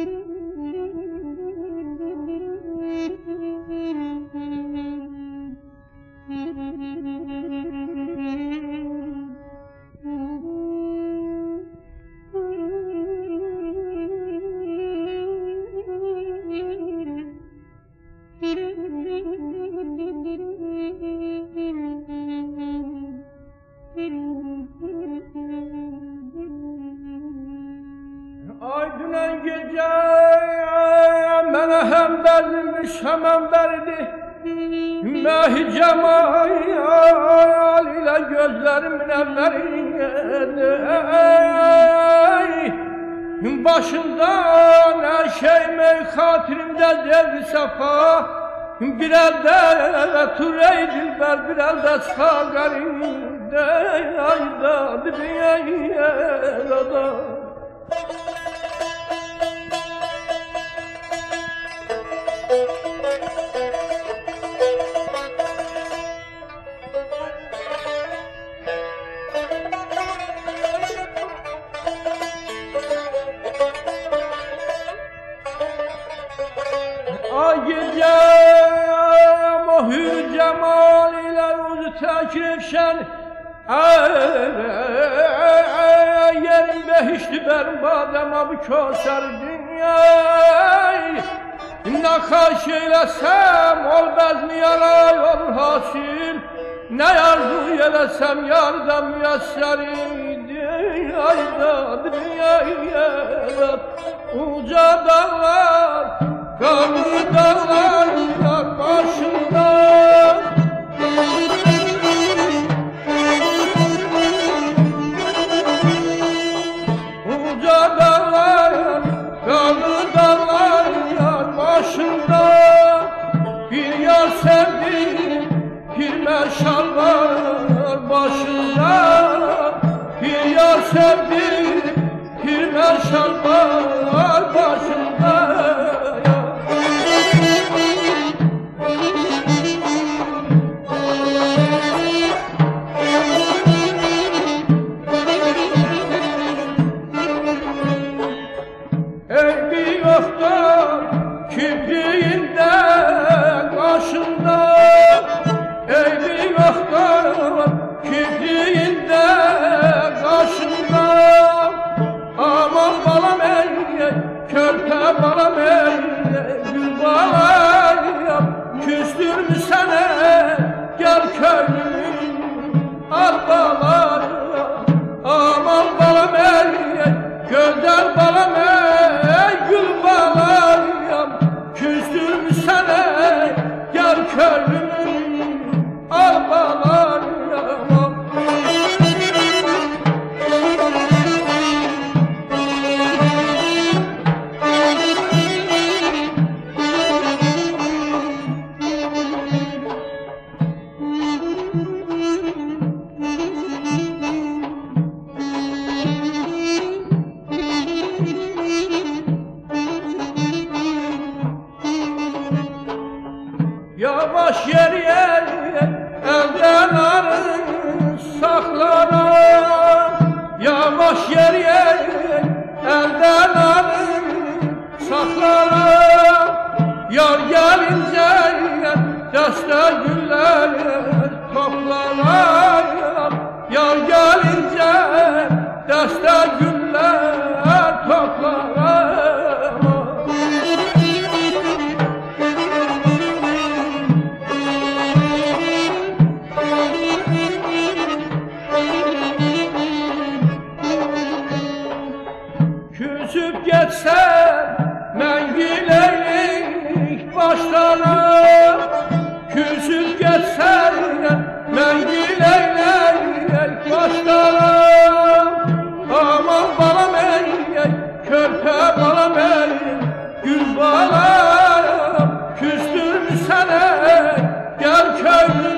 Aydın gece mənə həm dərdimiş, həmən dərdi Məhi cemal ilə gözlərimin əvvəri Başında nə şeymi xatirimdə zevri səfa Bir əldə Turey dilbər, bir əldə sağarində Ayda dünyada Ay gece o hür cemal ile ruzu tekrifşen yerim behişti bermadem abi köser dünyayı Nakaş eylesem ol bezni yaray olur hasil Ne arzu eylesem yarda müyesseriydi Ayda dünyayı uca dağlar Kanlı dağlar başında Uca dağlar, kanlı dağlar başında Bir yar sevdim, bir meşal var başında Bir yar sevdim, bir meşal var başında Eybi yoktur kibriğinde kaşında Eybi yoktur kibriğinde kaşında Aman balam ey, körpe balam ey Gül balayım küstürmüş sene Gel köylümün arbalar Aman balam ey, güzel balam ey Gül balayım küstürmüş sene Gel köylümün arbalar Yavaş yer yer elden arın saklara Yavaş yer yer elden arın saklara Yar gelince deste güller toplara Yar gelince deste güller toplara Küsüp geçsem mən gileylik başlara Küsüp geçsem mən gileylik başlara Aman balam ey, körpe balam ey Gül balam küstürmüş sene Gel köylü